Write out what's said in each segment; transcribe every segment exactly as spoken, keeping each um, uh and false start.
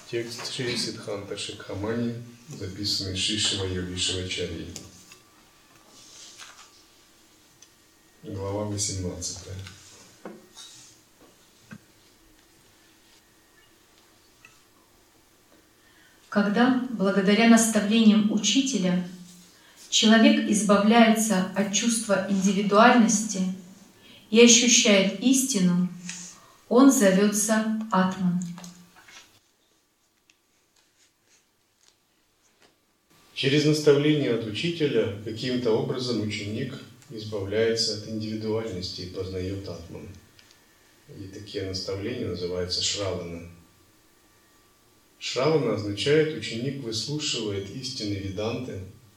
Текст Шри Сиддханта Шикхамани, записанный Шри Шивайоги Шивачарьей. Глава восемнадцатая. Когда, благодаря наставлениям учителя, человек избавляется от чувства индивидуальности и ощущает истину, он зовется Атман. Через наставление от учителя каким-то образом ученик избавляется от индивидуальности и познает Атман. И такие наставления называются Шравана. Шравана означает, ученик выслушивает истины Веданты,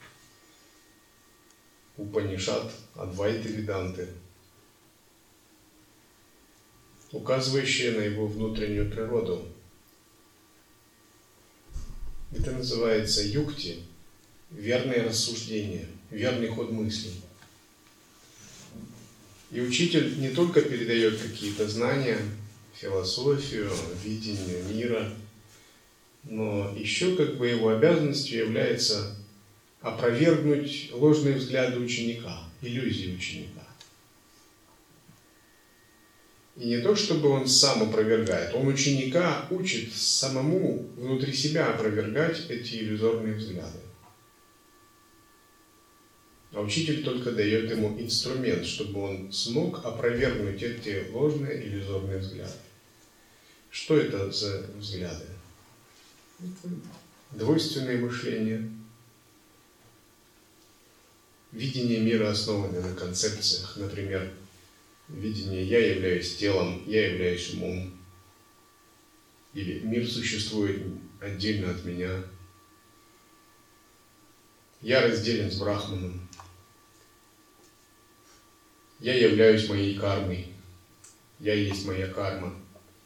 Упанишад, Адвайты Веданты, указывающие на его внутреннюю природу. Это называется юкти, верное рассуждение, верный ход мыслей. И учитель не только передает какие-то знания, философию, видение мира, но еще как бы его обязанностью является опровергнуть ложные взгляды ученика, иллюзии ученика. И не то, чтобы он сам опровергает, он ученика учит самому внутри себя опровергать эти иллюзорные взгляды. А учитель только дает ему инструмент, чтобы он смог опровергнуть эти ложные иллюзорные взгляды. Что это за взгляды? Это двойственное мышление, видение мира, основанное на концепциях, например, видение «я являюсь телом», «я являюсь умом», или «мир существует отдельно от меня», «я разделен с Брахманом», «я являюсь моей кармой», «я есть моя карма».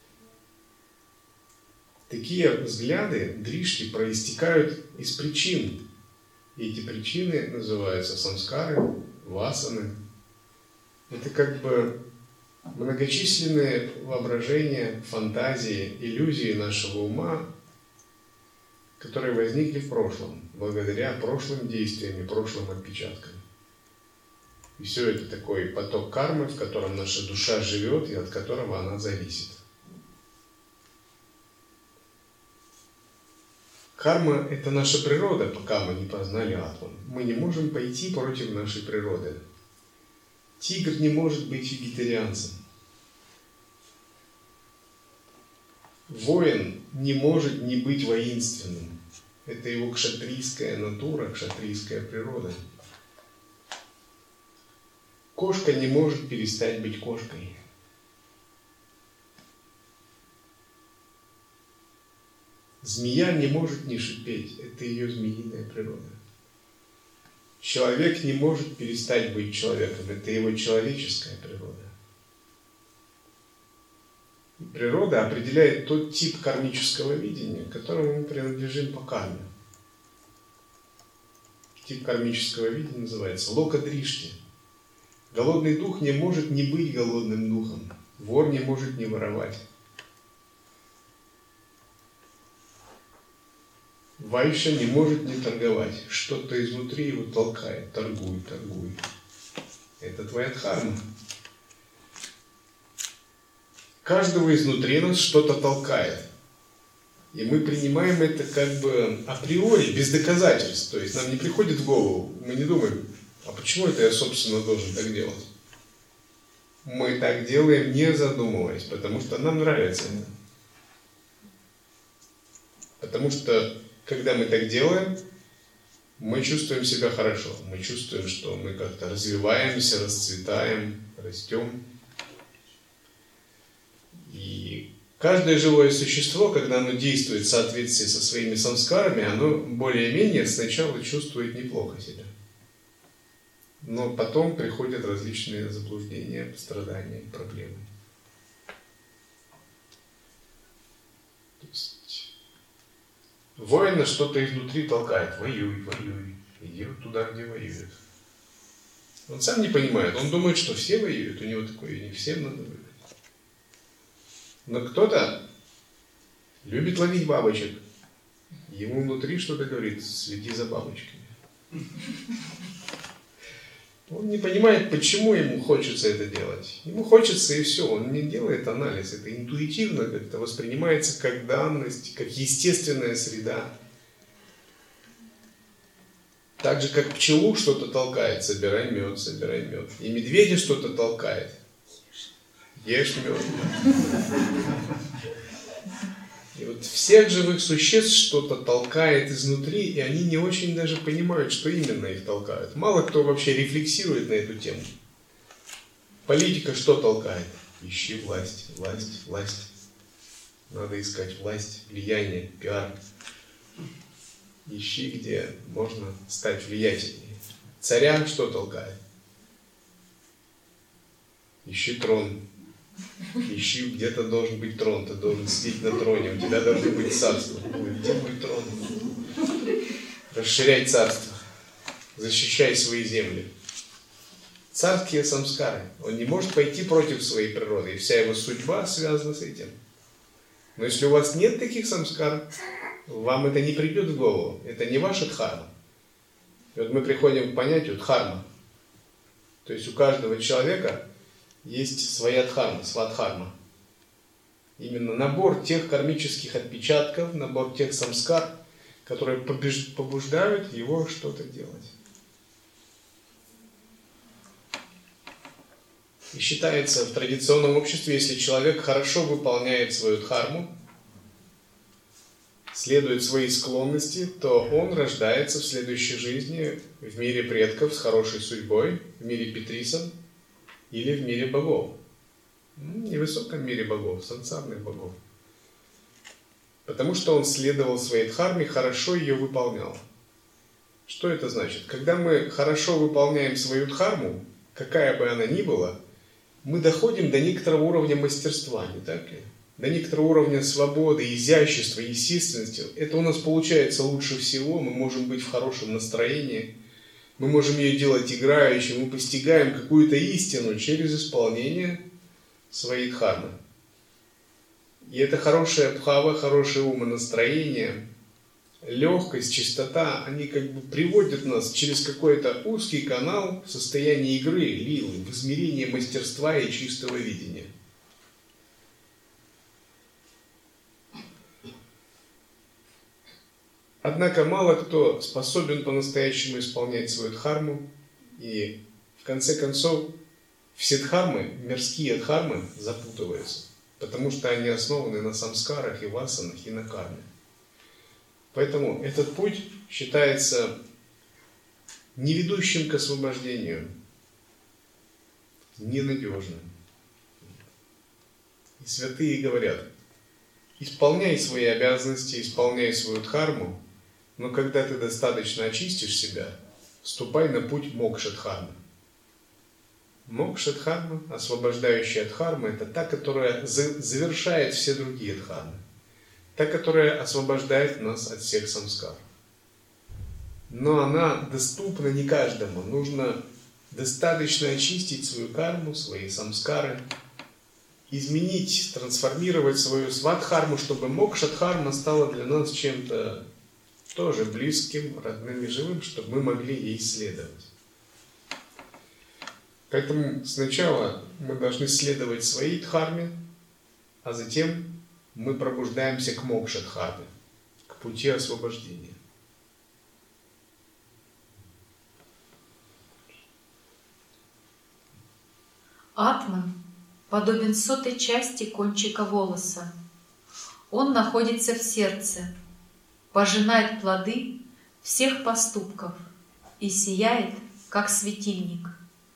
Такие взгляды, дришти, проистекают из причин. И эти причины называются самскары, васаны. Это как бы многочисленные воображения, фантазии, иллюзии нашего ума, которые возникли в прошлом, благодаря прошлым действиям и прошлым отпечаткам. И все это такой поток кармы, в котором наша душа живет и от которого она зависит. Карма – это наша природа, пока мы не познали Атман. Мы не можем пойти против нашей природы. Тигр не может быть вегетарианцем. Воин не может не быть воинственным. Это его кшатрийская натура, кшатрийская природа. Кошка не может перестать быть кошкой. Змея не может не шипеть, это ее змеиная природа. Человек не может перестать быть человеком, это его человеческая природа. И природа определяет тот тип кармического видения, к которому мы принадлежим по карме. Тип кармического видения называется лока-дришти. Голодный дух не может не быть голодным духом, вор не может не воровать. Вайша не может не торговать. Что-то изнутри его толкает. Торгуй, торгуй. Это твоя дхарма. Каждого изнутри нас что-то толкает. И мы принимаем это как бы априори, без доказательств. То есть нам не приходит в голову. Мы не думаем, а почему это я, собственно, должен так делать? Мы так делаем, не задумываясь, потому что нам нравится это. Потому что когда мы так делаем, мы чувствуем себя хорошо. Мы чувствуем, что мы как-то развиваемся, расцветаем, растем. И каждое живое существо, когда оно действует в соответствии со своими самскарами, оно более-менее сначала чувствует неплохо себя. Но потом приходят различные заблуждения, страдания, проблемы. То есть воина что-то изнутри толкает. Воюй, воюй. Иди вот туда, где воюют. Он сам не понимает. Он думает, что все воюют. У него такое, не всем надо воевать. Но кто-то любит ловить бабочек. Ему внутри что-то говорит: следи за бабочками. Он не понимает, почему ему хочется это делать. Ему хочется, и все. Он не делает анализ. Это интуитивно как-то воспринимается как данность, как естественная среда. Так же, как пчелу что-то толкает: собирай мед, собирай мед. И медведя что-то толкает: ешь мед. И вот всех живых существ что-то толкает изнутри, и они не очень даже понимают, что именно их толкают. Мало кто вообще рефлексирует на эту тему. Политика что толкает? Ищи власть, власть, власть. Надо искать власть, влияние, пиар. Ищи, где можно стать влиятельнее. Царя что толкает? Ищи трон. Ищи, где-то должен быть трон, ты должен сидеть на троне, у тебя должно быть царство. Где мой трон? Расширяй царство, защищай свои земли. Царские самскары. Он не может пойти против своей природы, и вся его судьба связана с этим. Но если у вас нет таких самскар, вам это не придет в голову. Это не ваша дхарма. И вот мы приходим к понятию дхарма. То есть у каждого человека есть своя дхарма, свадхарма. Именно набор тех кармических отпечатков, набор тех самскар, которые побуждают его что-то делать. И считается в традиционном обществе, если человек хорошо выполняет свою дхарму, следует своей склонности, то он рождается в следующей жизни в мире предков с хорошей судьбой, в мире питрисов или в мире богов. Не в высоком мире богов, сансарных богов. Потому что он следовал своей дхарме, хорошо ее выполнял. Что это значит? Когда мы хорошо выполняем свою дхарму, какая бы она ни была, мы доходим до некоторого уровня мастерства, не так ли? До некоторого уровня свободы, изящества, естественности. Это у нас получается лучше всего, мы можем быть в хорошем настроении, мы можем ее делать играюще, мы постигаем какую-то истину через исполнение своей дхармы. И это хорошая бхава, хорошее умонастроение, легкость, чистота, они как бы приводят нас через какой-то узкий канал в состояние игры, лилы, в измерение мастерства и чистого видения. Однако мало кто способен по-настоящему исполнять свою дхарму, и в конце концов все дхармы, мирские дхармы, запутываются, потому что они основаны на самскарах и васанах и на карме. Поэтому этот путь считается не ведущим к освобождению, ненадежным. И святые говорят: исполняй свои обязанности, исполняй свою дхарму, но когда ты достаточно очистишь себя, вступай на путь мокша-дхармы. Мокша-дхарма, освобождающая дхарма, это та, которая завершает все другие дхармы. Та, которая освобождает нас от всех самскар. Но она доступна не каждому. Нужно достаточно очистить свою карму, свои самскары, изменить, трансформировать свою свадхарму, чтобы мокша-дхарма стала для нас чем-то тоже близким, родным и живым, чтобы мы могли ей следовать. Поэтому сначала мы должны следовать своей дхарме, а затем мы пробуждаемся к мокша-дхарме, к пути освобождения. Атман подобен сотой части кончика волоса. Он находится в сердце, пожинает плоды всех поступков и сияет, как светильник.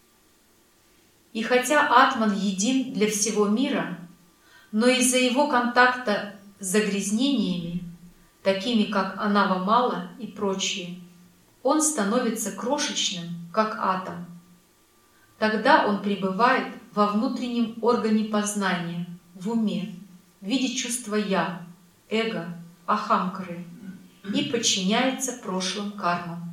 И хотя Атман един для всего мира, но из-за его контакта с загрязнениями, такими как анава-мала и прочие, он становится крошечным, как атом. Тогда он пребывает во внутреннем органе познания, в уме, в виде чувства «я», эго, ахамкары, и подчиняется прошлым кармам.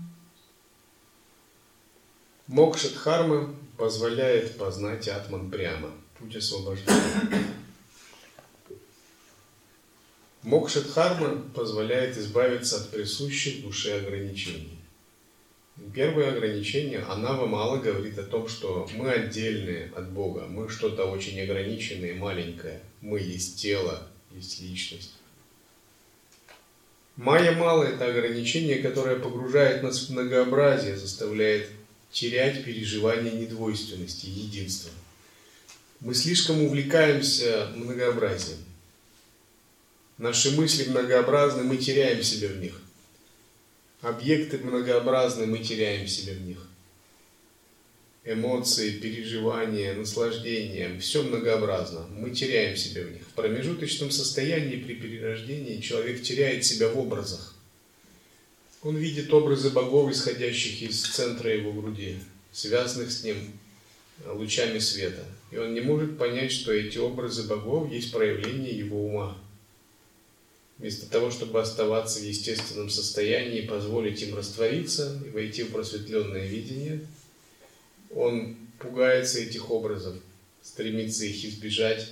Мокша-дхарма позволяет познать Атман прямо, путь освобождения. Мокша-дхарма позволяет избавиться от присущих душе ограничений. Первое ограничение, анава-мала, говорит о том, что мы отдельные от Бога, мы что-то очень ограниченное, маленькое, мы есть тело, есть личность. Майя-мала – это ограничение, которое погружает нас в многообразие, заставляет терять переживание недвойственности, единства. Мы слишком увлекаемся многообразием. Наши мысли многообразны, мы теряем себя в них. Объекты многообразны, мы теряем себя в них. Эмоции, переживания, наслаждения – все многообразно, мы теряем себя в них. В промежуточном состоянии при перерождении человек теряет себя в образах. Он видит образы богов, исходящих из центра его груди, связанных с ним лучами света. И он не может понять, что эти образы богов есть проявление его ума. Вместо того, чтобы оставаться в естественном состоянии, позволить им раствориться и войти в просветленное видение, он пугается этих образов, стремится их избежать,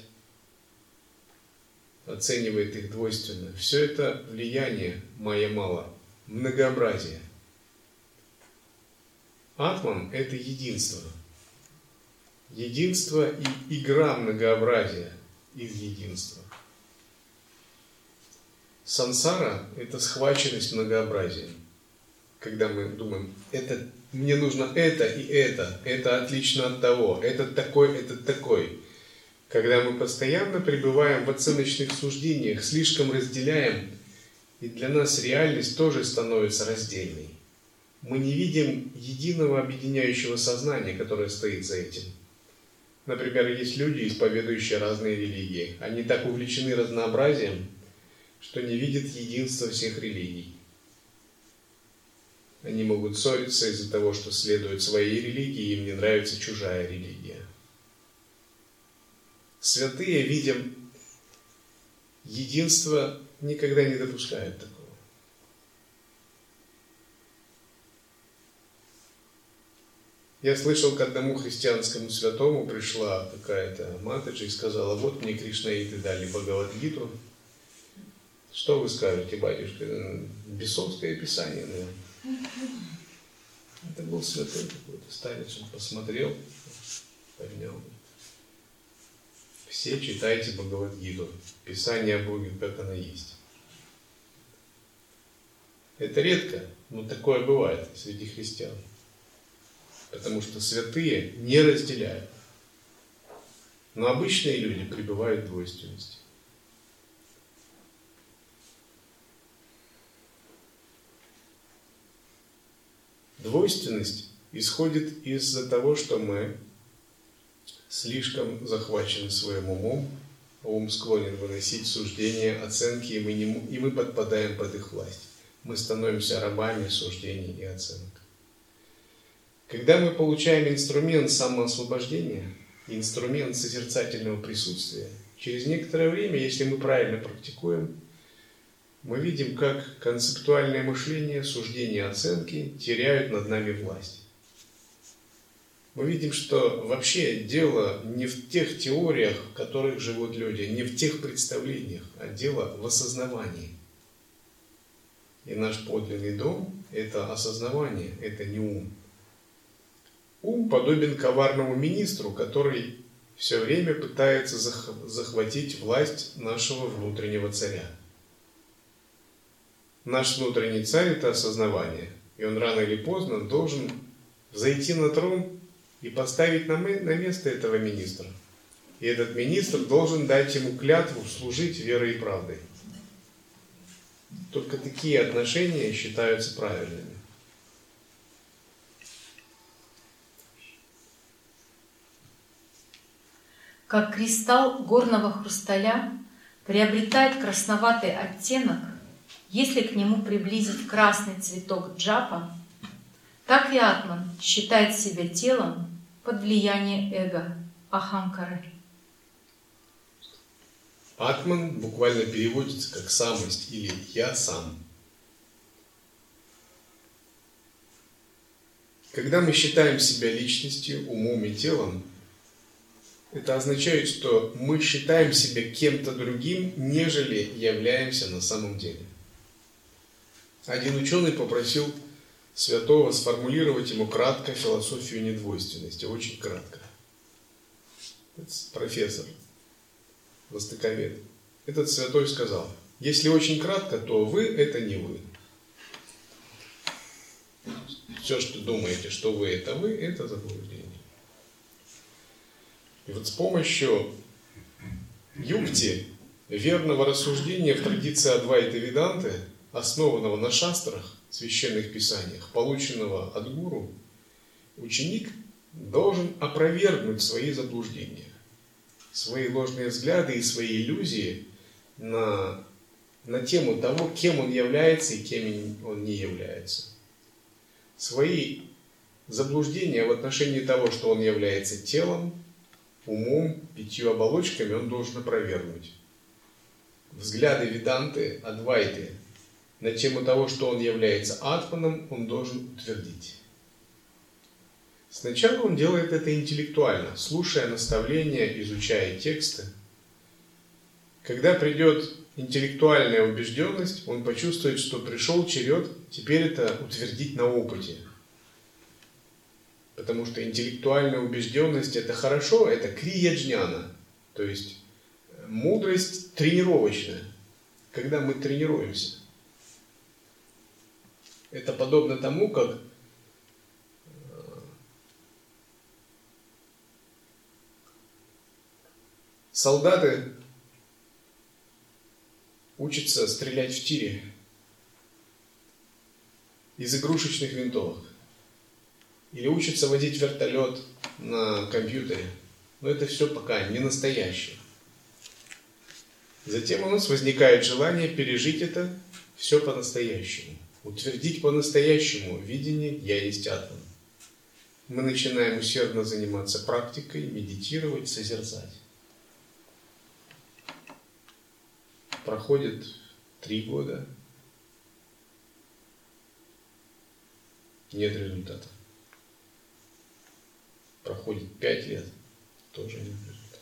оценивает их двойственно. Все это влияние майя-мала, многообразие. Атман – это единство. Единство и игра многообразия из единства. Сансара – это схваченность многообразием. Когда мы думаем, это, мне нужно это и это, это отлично от того, этот такой, этот такой. Когда мы постоянно пребываем в оценочных суждениях, слишком разделяем, и для нас реальность тоже становится раздельной. Мы не видим единого объединяющего сознания, которое стоит за этим. Например, есть люди, исповедующие разные религии. Они так увлечены разнообразием, что не видят единства всех религий. Они могут ссориться из-за того, что следуют своей религии, им не нравится чужая религия. Святые, видя единство, никогда не допускают такого. Я слышал, к одному христианскому святому пришла какая-то матаджи и сказала: вот мне кришнаиты дали Бхагавад-гиту. Что вы скажете, батюшка? Бесовское писание, наверное. Это был святой какой-то старец, он посмотрел, поднял. Все читайте Бхагавад-гиту, Писание о Боге, как оно есть. Это редко, но такое бывает среди христиан. Потому что святые не разделяют. Но обычные люди пребывают в двойственности. Двойственность исходит из-за того, что мы слишком захвачены своим умом, ум склонен выносить суждения, оценки, и мы, не, и мы подпадаем под их власть. Мы становимся рабами суждений и оценок. Когда мы получаем инструмент самоосвобождения, инструмент созерцательного присутствия, через некоторое время, если мы правильно практикуем, мы видим, как концептуальное мышление, суждения, оценки теряют над нами власть. Мы видим, что вообще дело не в тех теориях, в которых живут люди, не в тех представлениях, а дело в осознавании. И наш подлинный дом – это осознавание, это не ум. Ум подобен коварному министру, который все время пытается захватить власть нашего внутреннего царя. Наш внутренний царь – это осознавание, и он рано или поздно должен взойти на трон и поставить на место этого министра. И этот министр должен дать ему клятву служить верой и правдой. Только такие отношения считаются правильными. Как кристалл горного хрусталя приобретает красноватый оттенок, если к нему приблизить красный цветок джапа, так и атман считает себя телом под влиянием эго, ахамкары. Атман буквально переводится как самость или я сам. Когда мы считаем себя личностью, умом и телом, Это означает, что мы считаем себя кем-то другим, нежели являемся на самом деле. Один ученый попросил святого сформулировать ему кратко философию недвойственности, очень кратко. Это профессор, востоковед. Этот святой сказал: если очень кратко, то вы – это не вы. Все, что думаете, что вы – это вы, это заблуждение. И вот с помощью юкти, верного рассуждения в традиции Адвайты Веданты, основанного на шастрах, священных писаниях, полученного от гуру, ученик должен опровергнуть свои заблуждения, свои ложные взгляды и свои иллюзии на, на тему того, кем он является и кем он не является. Свои заблуждения в отношении того, что он является телом, умом, пятью оболочками, он должен опровергнуть. Взгляды Веданты, Адвайты на тему того, что он является атманом, он должен утвердить. Сначала он делает это интеллектуально, слушая наставления, изучая тексты. Когда придет интеллектуальная убежденность, он почувствует, что пришел черед теперь это утвердить на опыте. Потому что интеллектуальная убежденность – это хорошо, это крия-джняна, то есть мудрость тренировочная, когда мы тренируемся. Это подобно тому, как солдаты учатся стрелять в тире из игрушечных винтовок. Или учатся водить вертолет на компьютере. Но это все пока не настоящее. Затем у нас возникает желание пережить это все по-настоящему. Утвердить по-настоящему видение «Я есть атман». Мы начинаем усердно заниматься практикой, медитировать, созерцать. Проходит три года. Нет результата. Проходит пять лет. Тоже нет результата.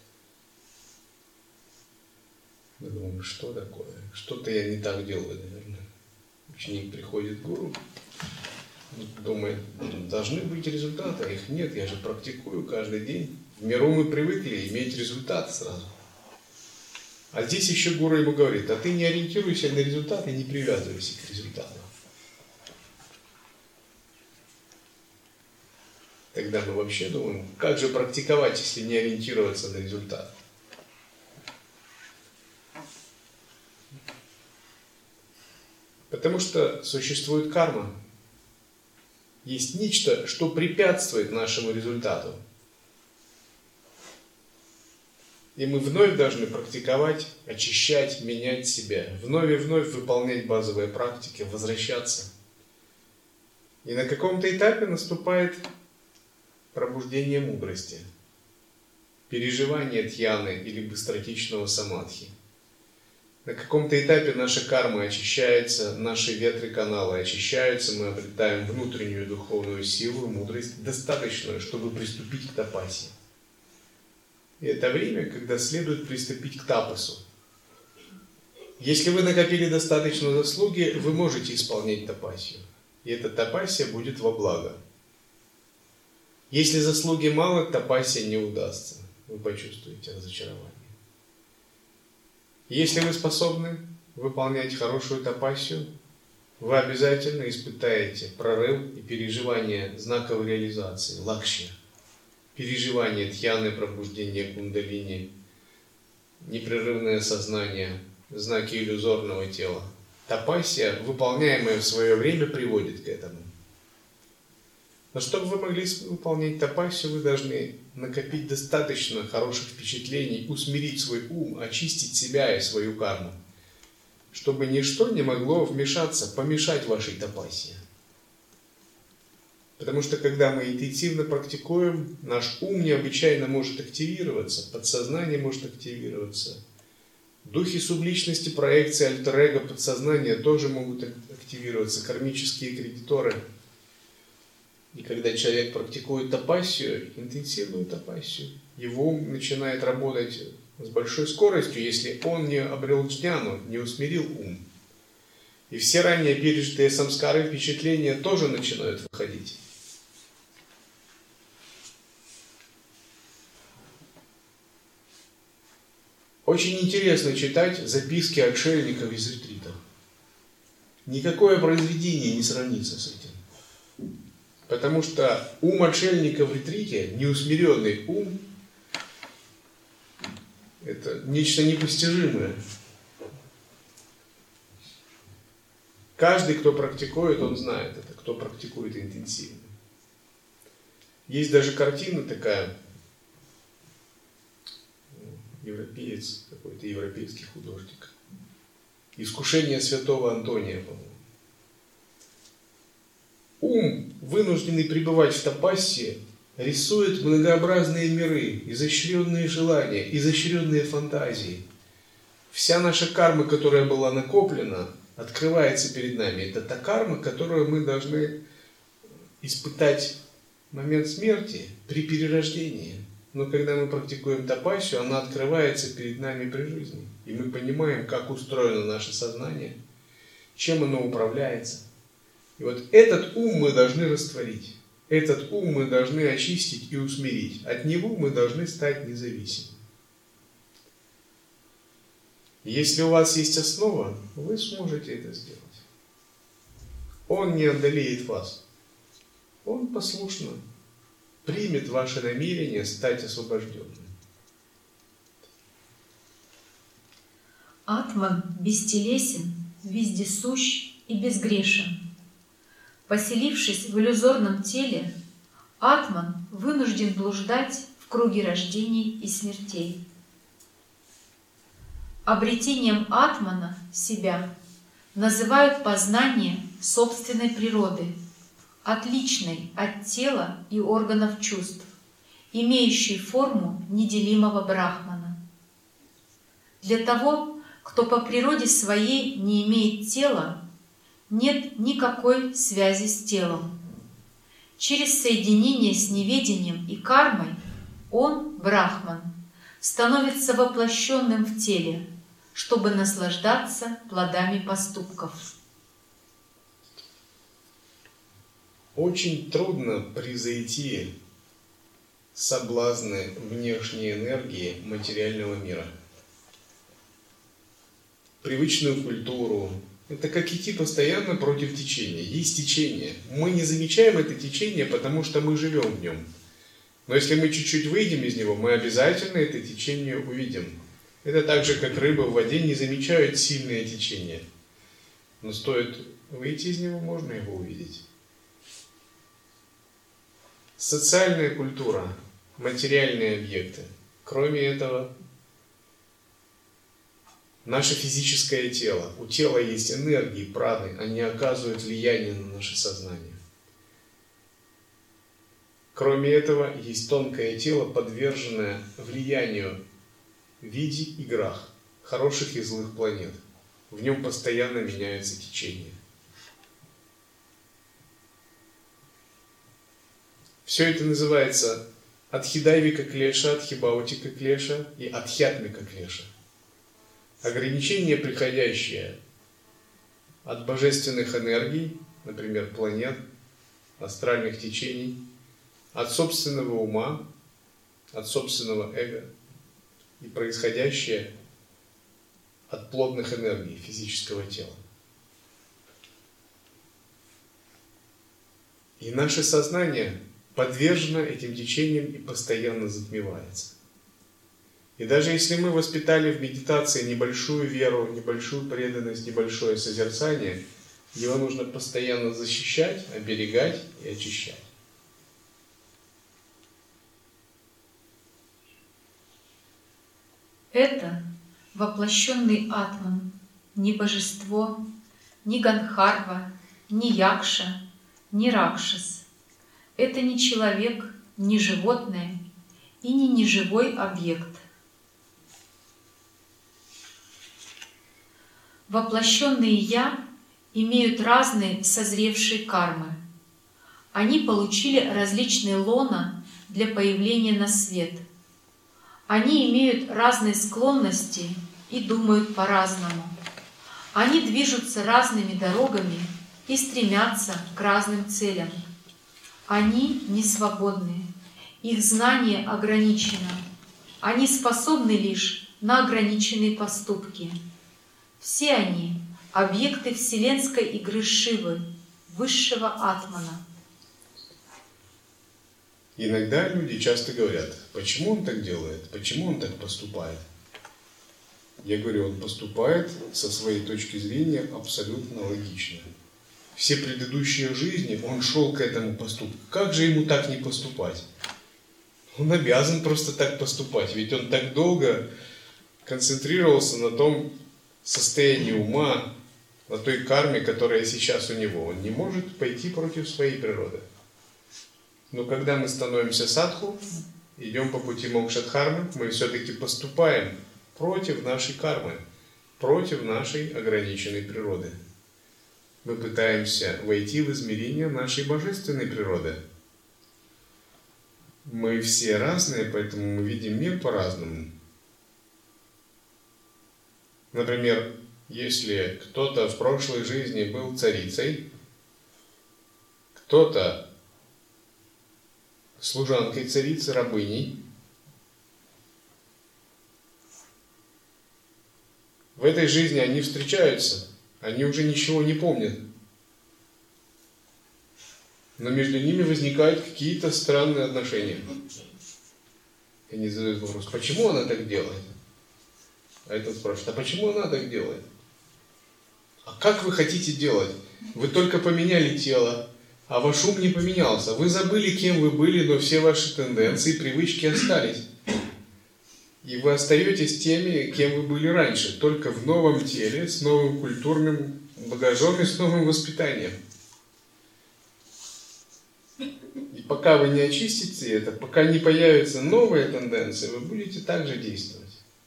Мы думаем, что такое? Что-то я не так делаю, наверное. Ученик приходит к гуру, думает, должны быть результаты, а их нет, я же практикую каждый день. В миру мы привыкли иметь результат сразу. А здесь еще гуру ему говорит, а ты не ориентируйся на результаты, не привязывайся к результатам. Тогда мы вообще думаем, как же практиковать, если не ориентироваться на результат? Потому что существует карма. Есть нечто, что препятствует нашему результату. И мы вновь должны практиковать, очищать, менять себя. Вновь и вновь выполнять базовые практики, возвращаться. И на каком-то этапе наступает пробуждение мудрости. Переживание дхьяны или быстротечного самадхи. На каком-то этапе наша карма очищается, наши ветры канала очищаются, мы обретаем внутреннюю духовную силу, мудрость, достаточную, чтобы приступить к тапасе. И это время, когда следует приступить к тапасу. Если вы накопили достаточно заслуги, вы можете исполнять тапасию. И эта тапасия будет во благо. Если заслуги мало, тапасия не удастся. Вы почувствуете разочарование. Если вы способны выполнять хорошую тапасию, вы обязательно испытаете прорыв и переживание знаковой реализации, лакшья, переживание дхьяны, пробуждение кундалини, непрерывное сознание, знаки иллюзорного тела. Тапасия, выполняемая в свое время, приводит к этому. Но чтобы вы могли выполнять тапасию, вы должны накопить достаточно хороших впечатлений, усмирить свой ум, очистить себя и свою карму, чтобы ничто не могло вмешаться, помешать вашей тапасии. Потому что когда мы интенсивно практикуем, наш ум необычайно может активироваться, подсознание может активироваться. Духи субличности, проекции, альтер-эго, подсознания тоже могут активироваться, кармические кредиторы. И когда человек практикует тапасию, интенсивную тапасию, его ум начинает работать с большой скоростью, если он не обрел джняну, не усмирил ум. И все ранее пережитые самскары, впечатления тоже начинают выходить. Очень интересно читать записки отшельников из ретритов. Никакое произведение не сравнится с этим. Потому что ум отшельника в ретрите, неусмиренный ум, это нечто непостижимое. Каждый, кто практикует, он знает это, кто практикует интенсивно. Есть даже картина такая, европеец, какой-то европейский художник. «Искушение святого Антония», по-моему. Ум, вынужденный пребывать в тапассе, рисует многообразные миры, изощренные желания, изощренные фантазии. Вся наша карма, которая была накоплена, открывается перед нами. Это та карма, которую мы должны испытать в момент смерти, при перерождении. Но когда мы практикуем тапассию, она открывается перед нами при жизни. И мы понимаем, как устроено наше сознание, чем оно управляется. И вот этот ум мы должны растворить. Этот ум мы должны очистить и усмирить. От него мы должны стать независимыми. Если у вас есть основа, вы сможете это сделать. Он не одолеет вас. Он послушно примет ваше намерение стать освобожденным. Атман бестелесен, вездесущ и безгрешен. Поселившись в иллюзорном теле, Атман вынужден блуждать в круге рождений и смертей. Обретением Атмана себя называют познание собственной природы, отличной от тела и органов чувств, имеющей форму неделимого брахмана. Для того, кто по природе своей не имеет тела, нет никакой связи с телом. Через соединение с неведением и кармой он, брахман, становится воплощенным в теле, чтобы наслаждаться плодами поступков. Очень трудно превзойти соблазны внешней энергии материального мира. Привычную культуру. Это как идти постоянно против течения. Есть течение. Мы не замечаем это течение, потому что мы живем в нем. Но если мы чуть-чуть выйдем из него, мы обязательно это течение увидим. Это так же, как рыбы в воде не замечают сильное течение. Но стоит выйти из него, можно его увидеть. Социальная культура, материальные объекты. Кроме этого, наше физическое тело. У тела есть энергии, праны, они оказывают влияние на наше сознание. Кроме этого, есть тонкое тело, подверженное влиянию в виде и грах, хороших и злых планет. В нем постоянно меняется течение. Все это называется Адхидайвика клеша, Адхибаутика клеша и Адхьятмика клеша. Ограничения, приходящие от божественных энергий, например, планет, астральных течений, от собственного ума, от собственного эго и происходящее от плотных энергий физического тела. И наше сознание подвержено этим течениям и постоянно затмевается. И даже если мы воспитали в медитации небольшую веру, небольшую преданность, небольшое созерцание, его нужно постоянно защищать, оберегать и очищать. Это воплощенный Атман, не божество, ни Ганхарва, ни Якша, ни Ракшас. Это не человек, не животное и не неживой объект. Воплощенные «я» имеют разные созревшие кармы. Они получили различные лона для появления на свет, Они имеют разные склонности и думают по-разному. Они движутся разными дорогами и стремятся к разным целям. Они не свободны, их знание ограничено. Они способны лишь на ограниченные поступки. Все они — объекты вселенской игры Шивы, высшего атмана. Иногда люди часто говорят: почему он так делает, почему он так поступает? Я говорю, он поступает со своей точки зрения абсолютно логично. Все предыдущие жизни он шел к этому поступку. Как же ему так не поступать? Он обязан просто так поступать, ведь он так долго концентрировался на том состоянии ума, на той карме, которая сейчас у него. Он не может пойти против своей природы. Но когда мы становимся садху, идем по пути мокшадхармы, мы все-таки поступаем против нашей кармы, против нашей ограниченной природы. Мы пытаемся войти в измерение нашей божественной природы. Мы все разные, поэтому мы видим мир по-разному. Например, если кто-то в прошлой жизни был царицей, кто-то служанкой царицы, рабыней, в этой жизни они встречаются, они уже ничего не помнят. Но между ними возникают какие-то странные отношения. И они задают вопрос: почему она так делает? А этот спрашивает: а почему она так делает? А как вы хотите делать? Вы только поменяли тело, а ваш ум не поменялся. Вы забыли, кем вы были, но все ваши тенденции, привычки остались. И вы остаетесь теми, кем вы были раньше, только в новом теле, с новым культурным багажом и с новым воспитанием. И пока вы не очистите это, пока не появятся новые тенденции, вы будете также действовать.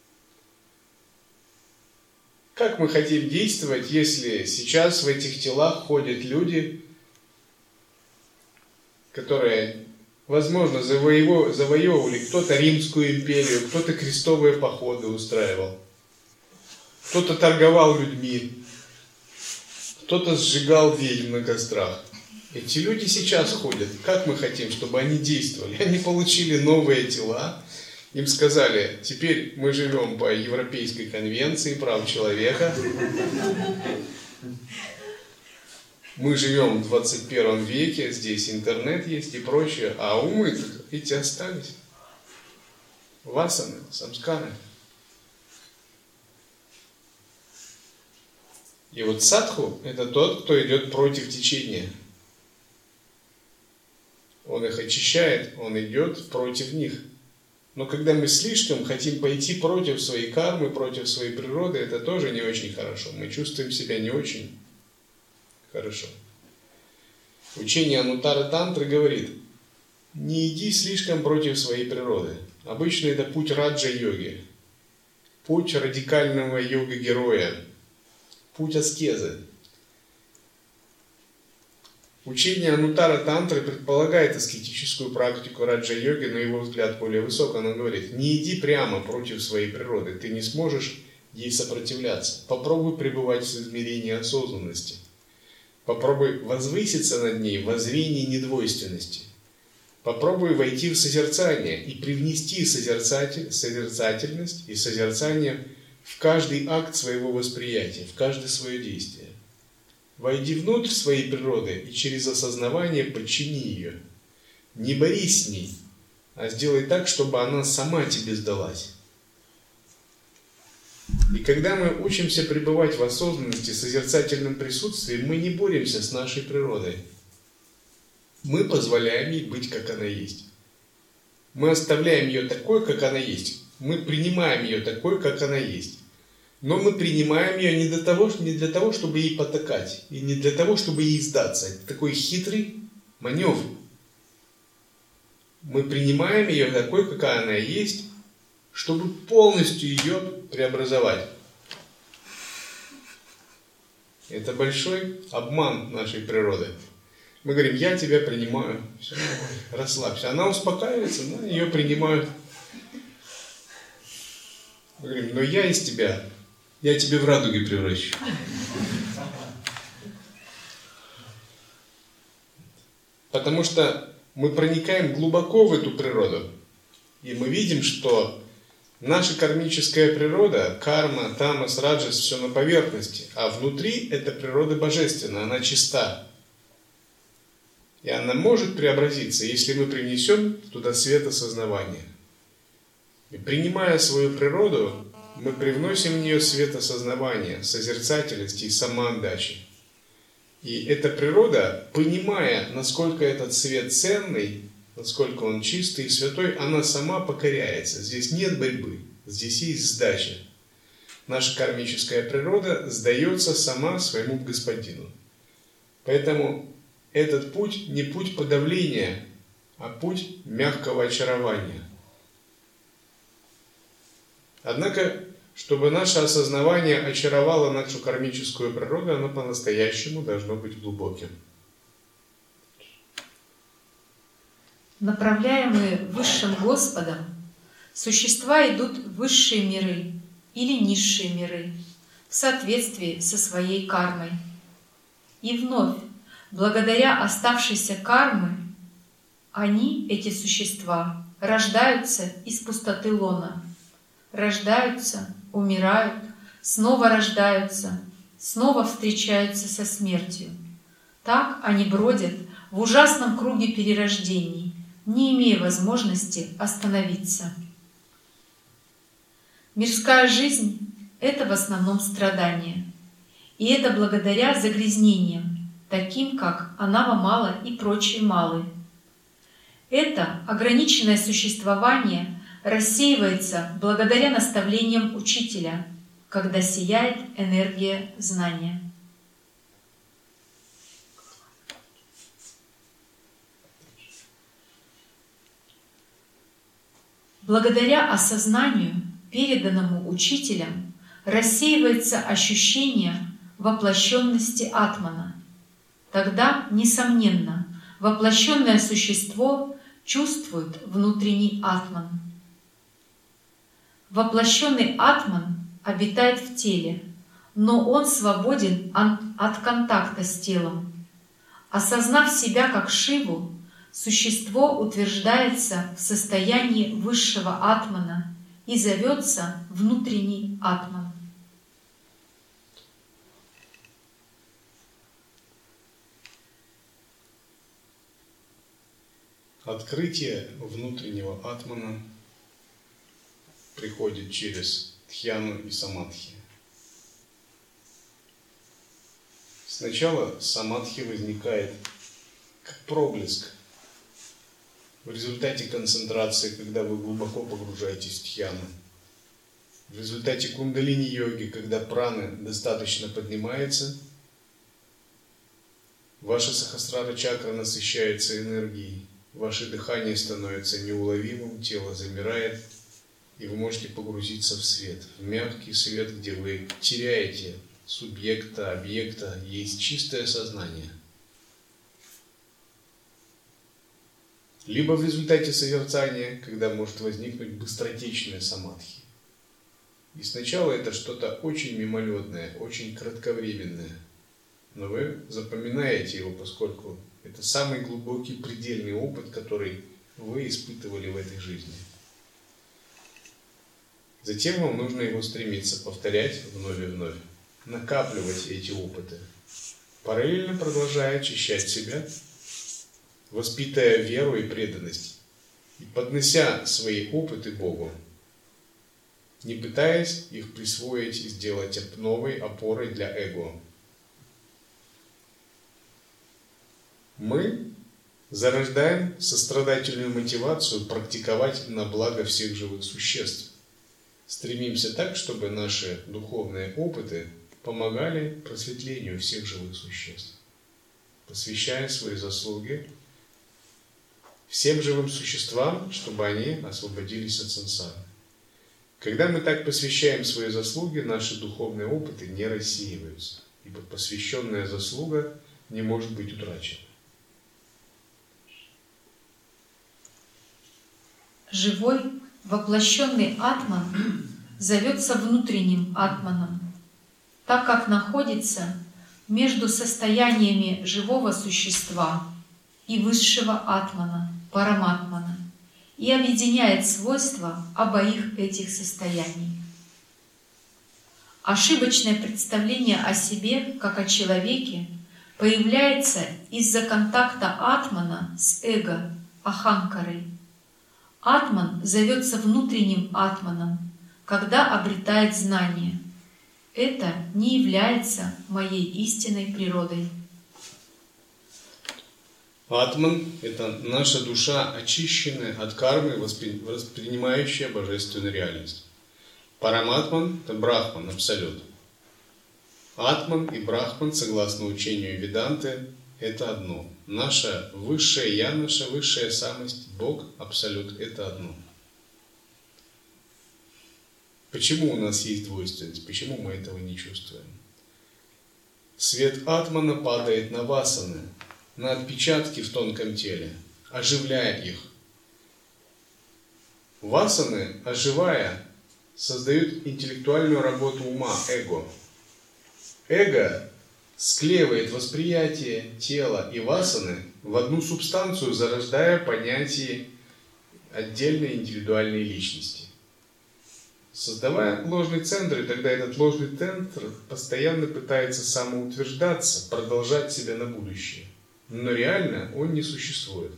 Как мы хотим действовать, если сейчас в этих телах ходят люди, которые, возможно, завоевывали, завоевывали кто-то Римскую империю, кто-то крестовые походы устраивал, кто-то торговал людьми, кто-то сжигал ведьм на кострах. Эти люди сейчас ходят. Как мы хотим, чтобы они действовали? Они получили новые тела. Им сказали: теперь мы живем по Европейской конвенции прав человека. Мы живем в двадцать первом веке, здесь интернет есть и прочее, а умы эти остались. Васаны, самскары. И вот садху — это тот, кто идет против течения. Он их очищает, он идет против них. Но когда мы слишком хотим пойти против своей кармы, против своей природы, это тоже не очень хорошо. Мы чувствуем себя не очень хорошо. Учение Анутара Тантры говорит: не иди слишком против своей природы. Обычно это путь раджа-йоги, путь радикального йога-героя, путь аскезы. Учение Анутара Тантры предполагает аскетическую практику раджа-йоги, на его взгляд более высок. Оно говорит: не иди прямо против своей природы, ты не сможешь ей сопротивляться. Попробуй пребывать в измерении осознанности. Попробуй возвыситься над ней в воззрении недвойственности. Попробуй войти в созерцание и привнести созерцатель, созерцательность и созерцание в каждый акт своего восприятия, в каждое свое действие. Войди внутрь своей природы и через осознавание подчини ее. Не борись с ней, а сделай так, чтобы она сама тебе сдалась. И когда мы учимся пребывать в осознанности, созерцательном присутствии, мы не боремся с нашей природой. Мы позволяем ей быть, как она есть. Мы оставляем ее такой, как она есть. Мы принимаем ее такой, как она есть. Но мы принимаем ее не для того, не для того, чтобы ей потакать, и не для того, чтобы ей сдаться. Это такой хитрый маневр. Мы принимаем ее такой, какая она есть, чтобы полностью ее преобразовать. Это большой обман нашей природы. Мы говорим: я тебя принимаю, все, расслабься. Она успокаивается, но ее принимают. Мы говорим, но я из тебя, я тебя в радуге превращу. Потому что мы проникаем глубоко в эту природу, и мы видим, что наша кармическая природа, карма, тамас, раджас, все на поверхности, а внутри эта природа божественная, она чиста. И она может преобразиться, если мы принесем туда свет осознавания. И принимая свою природу, мы привносим в нее свет осознавания, созерцательности и самоотдачи. И эта природа, понимая, насколько этот свет ценный, насколько он чистый и святой, она сама покоряется. Здесь нет борьбы, здесь есть сдача. Наша кармическая природа сдается сама своему господину. Поэтому этот путь не путь подавления, а путь мягкого очарования. Однако, чтобы наше осознавание очаровало нашу кармическую природу, оно по-настоящему должно быть глубоким. Направляемые Высшим Господом, существа идут в высшие миры или низшие миры в соответствии со своей кармой. И вновь, благодаря оставшейся кармы, они, эти существа, рождаются из пустоты лона. Рождаются, умирают, снова рождаются, снова встречаются со смертью. Так они бродят в ужасном круге перерождений, не имея возможности остановиться. Мирская жизнь – это в основном страдание. И это благодаря загрязнениям, таким как Анава Мала и прочие малы. Это ограниченное существование рассеивается благодаря наставлениям учителя, когда сияет энергия знания. Благодаря осознанию, переданному учителем, рассеивается ощущение воплощенности атмана. Тогда, несомненно, воплощенное существо чувствует внутренний атман. Воплощенный атман обитает в теле, но он свободен от контакта с телом. Осознав себя как Шиву, существо утверждается в состоянии высшего атмана и зовется внутренний атман. Открытие внутреннего атмана приходит через дхьяну и самадхи. Сначала самадхи возникает как проблеск в результате концентрации, когда вы глубоко погружаетесь в дхьяну. В результате кундалини-йоги, когда прана достаточно поднимается, ваша сахасрара чакра насыщается энергией, ваше дыхание становится неуловимым, тело замирает, и вы можете погрузиться в свет, в мягкий свет, где вы теряете субъекта, объекта, есть чистое сознание. Либо в результате созерцания, когда может возникнуть быстротечное самадхи. И сначала это что-то очень мимолетное, очень кратковременное. Но вы запоминаете его, поскольку это самый глубокий предельный опыт, который вы испытывали в этой жизни. Затем вам нужно его стремиться повторять вновь и вновь, накапливать эти опыты, параллельно продолжая очищать себя, воспитывая веру и преданность, и поднося свои опыты Богу, не пытаясь их присвоить и сделать новой опорой для эго. Мы зарождаем сострадательную мотивацию практиковать на благо всех живых существ. Стремимся так, чтобы наши духовные опыты помогали просветлению всех живых существ, посвящая свои заслуги всем живым существам, чтобы они освободились от сансары. Когда мы так посвящаем свои заслуги, наши духовные опыты не рассеиваются, ибо посвященная заслуга не может быть утрачена. Живой, воплощенный атман зовется внутренним атманом, так как находится между состояниями живого существа и высшего атмана, параматмана, и объединяет свойства обоих этих состояний. Ошибочное представление о себе, как о человеке, появляется из-за контакта атмана с эго, аханкарой. Атман зовется внутренним атманом, когда обретает знание. Это не является моей истинной природой. Атман – это наша душа, очищенная от кармы, воспри... воспринимающая божественную реальность. Параматман – это Брахман, Абсолют. Атман и Брахман, согласно учению Веданты, это одно. Наше высшее Я, наша высшая самость, Бог, Абсолют – это одно. Почему у нас есть двойственность? Почему мы этого не чувствуем? Свет Атмана падает на васаны, на отпечатки в тонком теле, оживляя их. Васаны, оживая, создают интеллектуальную работу ума, эго. Эго склеивает восприятие тела и васаны в одну субстанцию, зарождая понятие отдельной индивидуальной личности. Создавая ложный центр, и тогда этот ложный центр постоянно пытается самоутверждаться, продолжать себя на будущее. Но реально он не существует.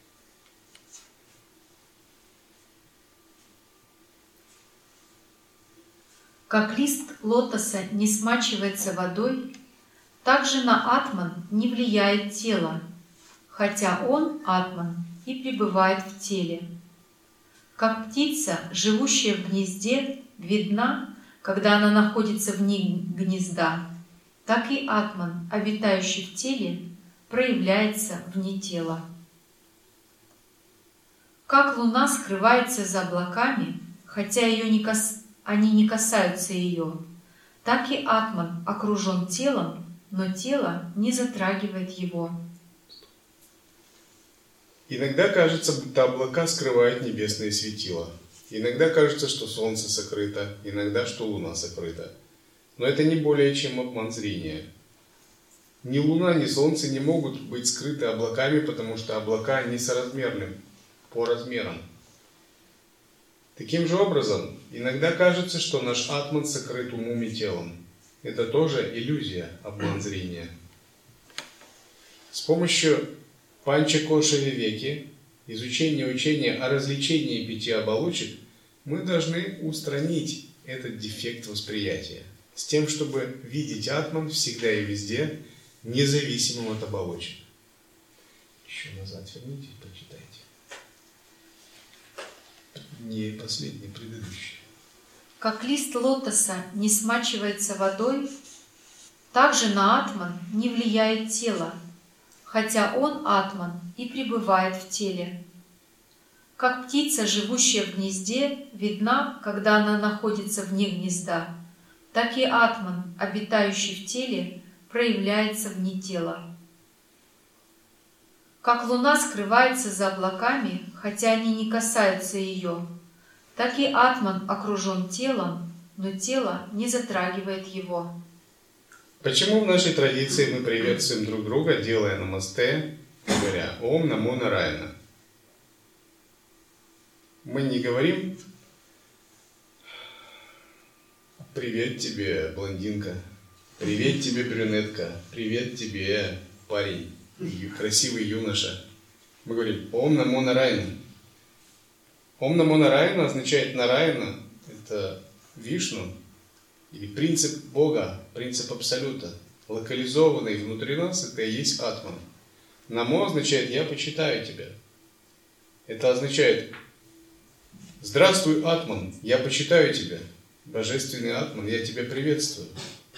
Как лист лотоса не смачивается водой, так же на атман не влияет тело, хотя он, атман, и пребывает в теле. Как птица, живущая в гнезде, видна, когда она находится вне гнезда, так и атман, обитающий в теле, проявляется вне тела. Как луна скрывается за облаками, хотя ее не кас... они не касаются ее, так и атман окружен телом, но тело не затрагивает его. Иногда кажется, будто облака скрывают небесные светила. Иногда кажется, что солнце сокрыто, иногда, что луна сокрыта. Но это не более чем обман зрения. Ни луна, ни солнце не могут быть скрыты облаками, потому что облака несоразмерны по размерам. Таким же образом, иногда кажется, что наш атман сокрыт умом и телом. Это тоже иллюзия, обман зрения. С помощью Панчакоша Вивеки, изучения учения о развлечении пяти оболочек, мы должны устранить этот дефект восприятия, с тем, чтобы видеть атман всегда и везде, независимым от оболочек. Еще назад вернитесь, прочитайте. Не последний, предыдущий. Как лист лотоса не смачивается водой, так же на атман не влияет тело, хотя он, атман, и пребывает в теле. Как птица, живущая в гнезде, видна, когда она находится вне гнезда, так и атман, обитающий в теле, проявляется вне тела. Как луна скрывается за облаками, хотя они не касаются ее, так и атман окружен телом, но тело не затрагивает его. Почему в нашей традиции мы приветствуем друг друга, делая намасте, говоря «Ом намо нараяна»? Мы не говорим «Привет тебе, блондинка», «Привет тебе, брюнетка», «Привет тебе, парень, красивый юноша». Мы говорим «Ом намо нараяна». «Ом намо нараяна» означает «Нараяна» — это Вишну, или принцип Бога, принцип Абсолюта, локализованный внутри нас, это и есть Атман. Намо означает «я почитаю тебя». Это означает «здравствуй, Атман, я почитаю тебя». Божественный Атман, я тебя приветствую.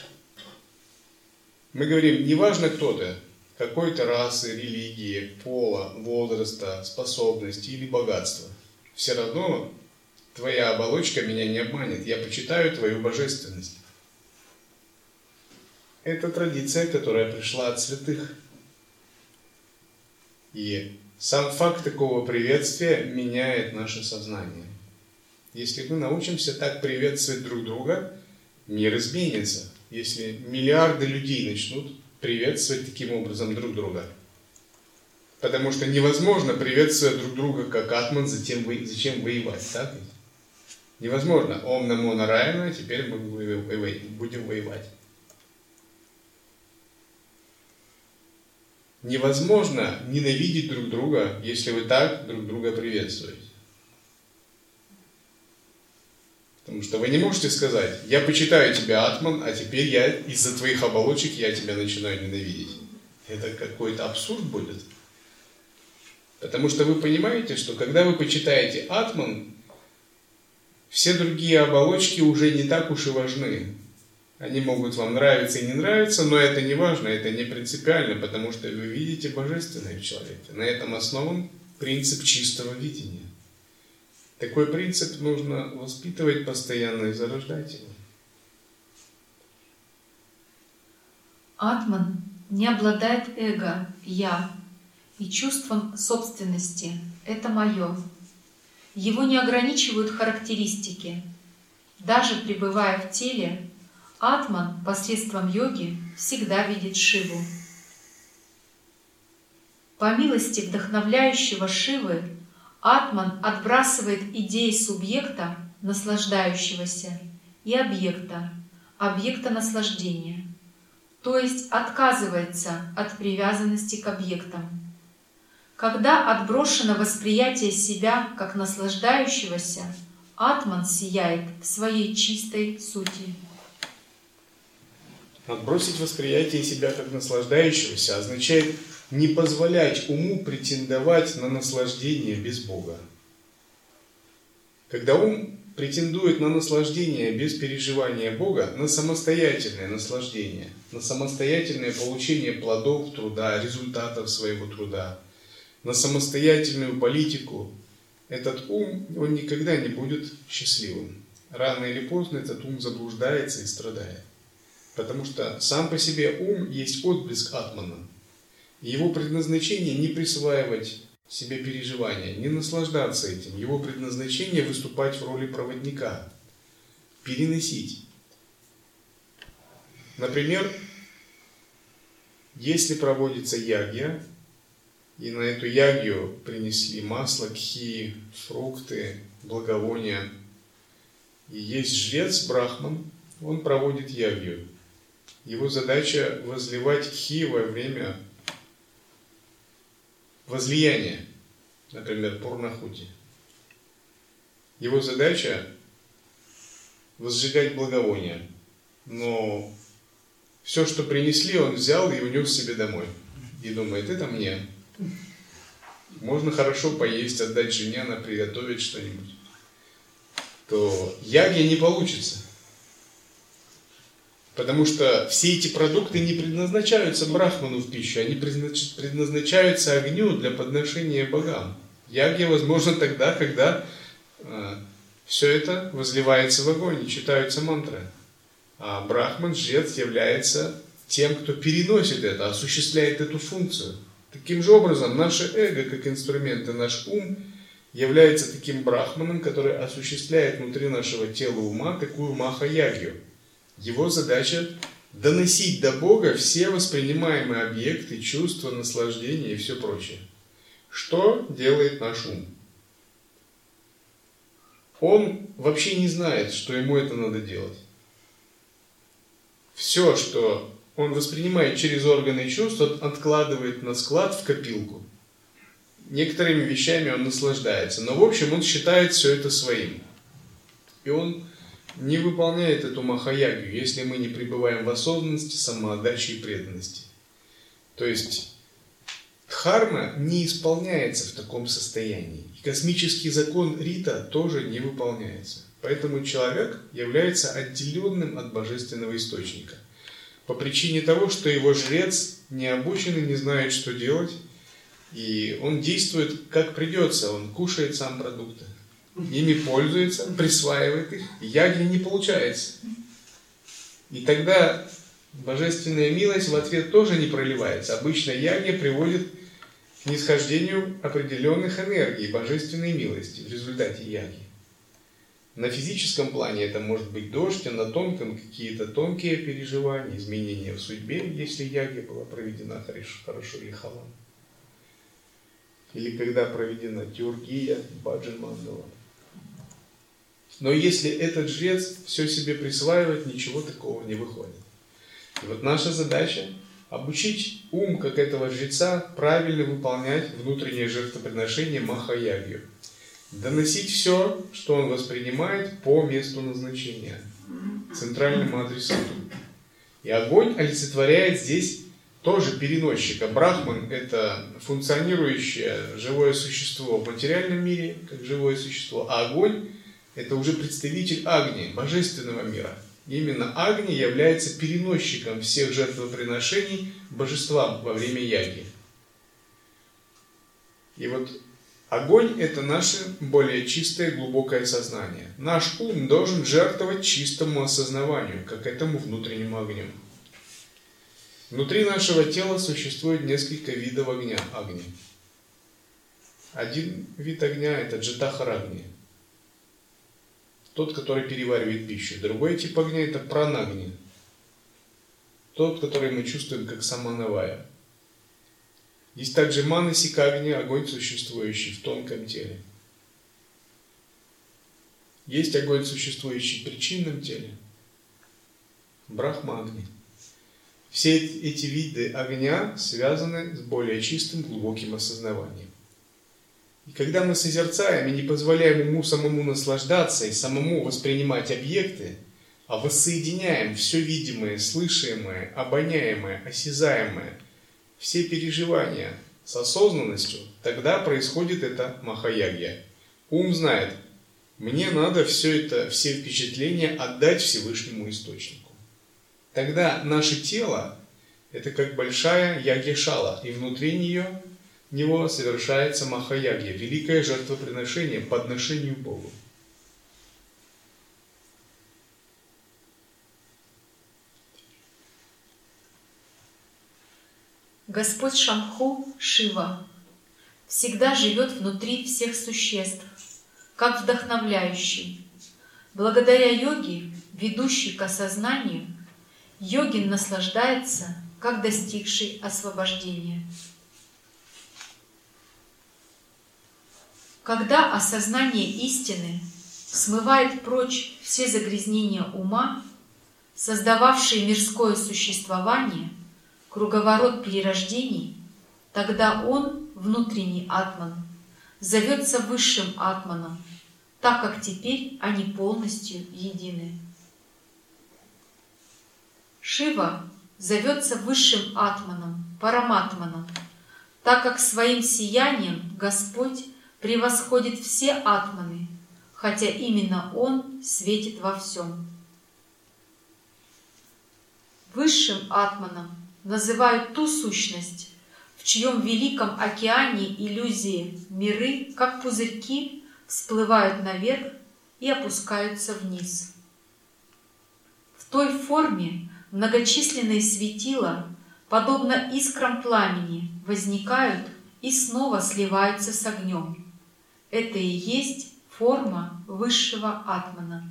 Мы говорим, неважно кто ты, какой-то расы, религии, пола, возраста, способности или богатства, все равно твоя оболочка меня не обманет. Я почитаю твою божественность. Это традиция, которая пришла от святых. И сам факт такого приветствия меняет наше сознание. Если мы научимся так приветствовать друг друга, мир изменится. Если миллиарды людей начнут приветствовать таким образом друг друга. Потому что невозможно приветствовать друг друга как атман, затем вы, зачем воевать, так? Невозможно. Ом намо нараяна, теперь мы будем воевать. Невозможно ненавидеть друг друга, если вы так друг друга приветствуете. Потому что вы не можете сказать: я почитаю тебя, атман, а теперь я из-за твоих оболочек я тебя начинаю ненавидеть. Это какой-то абсурд будет. Потому что вы понимаете, что когда вы почитаете атман, все другие оболочки уже не так уж и важны. Они могут вам нравиться и не нравиться, но это не важно, это не принципиально, потому что вы видите божественное в человеке. На этом основан принцип чистого видения. Такой принцип нужно воспитывать постоянно и зарождать его. Атман не обладает эго, я, и чувством собственности, это мое. Его не ограничивают характеристики. Даже пребывая в теле, Атман посредством йоги всегда видит Шиву. По милости вдохновляющего Шивы, Атман отбрасывает идеи субъекта, наслаждающегося, и объекта, объекта наслаждения, то есть отказывается от привязанности к объектам. Когда отброшено восприятие себя как наслаждающегося, Атман сияет в своей чистой сути. Отбросить восприятие себя как наслаждающегося означает не позволять уму претендовать на наслаждение без Бога. Когда ум претендует на наслаждение без переживания Бога, на самостоятельное наслаждение, на самостоятельное получение плодов труда, результатов своего труда, на самостоятельную политику, этот ум, он никогда не будет счастливым. Рано или поздно этот ум заблуждается и страдает. Потому что сам по себе ум есть отблеск атмана. Его предназначение не присваивать себе переживания, не наслаждаться этим. Его предназначение выступать в роли проводника, переносить. Например, если проводится ягья, и на эту ягью принесли масло, кхи, фрукты, благовония, и есть жрец, брахман, он проводит ягью. Его задача возливать кхи во время возлияния, например, пурнахути. Его задача возжигать благовония, но все, что принесли, он взял и унес себе домой. И думает: это мне. Можно хорошо поесть, отдать жене, она приготовит что-нибудь. То ягья не получится. Потому что все эти продукты не предназначаются брахману в пищу, они предназначаются огню для подношения богам. Ягья возможно тогда, когда э, все это возливается в огонь и читаются мантры. А брахман, жрец, является тем, кто переносит это, осуществляет эту функцию. Таким же образом, наше эго, как инструмент, и наш ум является таким брахманом, который осуществляет внутри нашего тела ума такую маха-ягью. Его задача доносить до Бога все воспринимаемые объекты, чувства, наслаждения и все прочее. Что делает наш ум? Он вообще не знает, что ему это надо делать. Все, что он воспринимает через органы чувств, он откладывает на склад в копилку. Некоторыми вещами он наслаждается, но в общем он считает все это своим. И он не выполняет эту махаягью, если мы не пребываем в осознанности, самоотдаче и преданности. То есть дхарма не исполняется в таком состоянии. И космический закон Рита тоже не выполняется. Поэтому человек является отделенным от божественного источника. По причине того, что его жрец не обучен и не знает, что делать, и он действует как придется, он кушает сам продукты. Ими пользуется, присваивает их, и ягья не получается. И тогда божественная милость в ответ тоже не проливается. Обычно ягья приводит к нисхождению определенных энергий божественной милости в результате ягьи. На физическом плане это может быть дождь, а на тонком какие-то тонкие переживания, изменения в судьбе, если ягья была проведена хорошо, хорошо или халам. Или когда проведена тиургия, баджан мандала. Но если этот жрец все себе присваивает, ничего такого не выходит. И вот наша задача обучить ум, как этого жреца, правильно выполнять внутреннее жертвоприношение Маха-ягью. Доносить все, что он воспринимает, по месту назначения, центральному адресату. И огонь олицетворяет здесь тоже переносчика. Брахман – это функционирующее живое существо в материальном мире, как живое существо, а огонь – это уже представитель Агни, божественного мира. Именно Агни является переносчиком всех жертвоприношений божествам во время яги. И вот огонь – это наше более чистое, глубокое сознание. Наш ум должен жертвовать чистому осознаванию, как этому внутреннему огню. Внутри нашего тела существует несколько видов огня, агни. Один вид огня – это джатахарагни, тот, который переваривает пищу. Другой тип огня – это пранагни, тот, который мы чувствуем как саманавая. Есть также манасика-агни, огонь, существующий в тонком теле. Есть огонь, существующий в причинном теле, брахма-агни. Все эти виды огня связаны с более чистым, глубоким осознаванием. И когда мы созерцаем и не позволяем ему самому наслаждаться и самому воспринимать объекты, а воссоединяем все видимое, слышимое, обоняемое, осязаемое, все переживания с осознанностью, тогда происходит это Маха-ягья. Ум знает, мне надо все это, все впечатления отдать Всевышнему Источнику. Тогда наше тело – это как большая ягья-шала, и внутри нее, него совершается Маха-ягья, великое жертвоприношение по отношению к Богу. Господь Шамху, Шива, всегда живет внутри всех существ, как вдохновляющий. Благодаря йоге, ведущей к осознанию, йогин наслаждается, как достигший освобождения. Когда осознание истины смывает прочь все загрязнения ума, создававшие мирское существование, круговорот перерождений, тогда он, внутренний атман, зовется высшим атманом, так как теперь они полностью едины. Шива зовется высшим атманом, параматманом, так как своим сиянием Господь превосходит все атманы, хотя именно Он светит во всем. Высшим атманом называют ту сущность, в чьем великом океане иллюзии миры, как пузырьки, всплывают наверх и опускаются вниз. В той форме многочисленные светила, подобно искрам пламени, возникают и снова сливаются с огнем. Это и есть форма высшего атмана.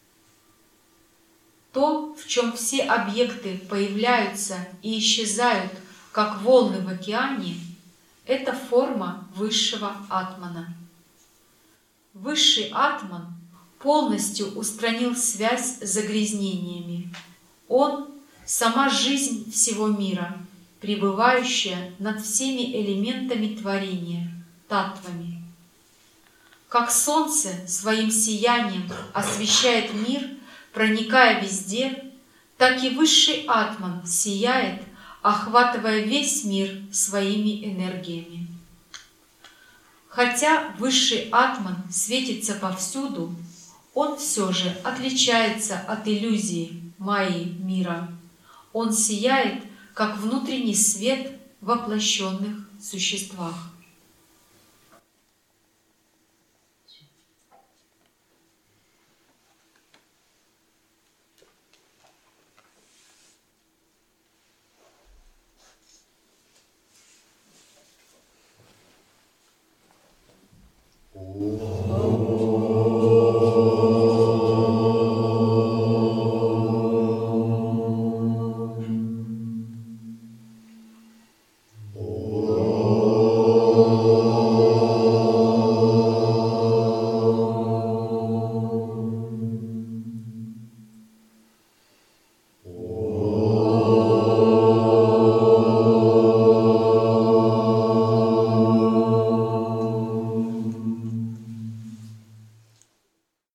То, в чем все объекты появляются и исчезают, как волны в океане, это форма высшего атмана. Высший атман полностью устранил связь с загрязнениями. Он – сама жизнь всего мира, пребывающая над всеми элементами творения, таттвами. Как солнце своим сиянием освещает мир, проникая везде, так и высший атман сияет, охватывая весь мир своими энергиями. Хотя высший атман светится повсюду, он все же отличается от иллюзии майи мира. Он сияет, как внутренний свет в воплощенных существах.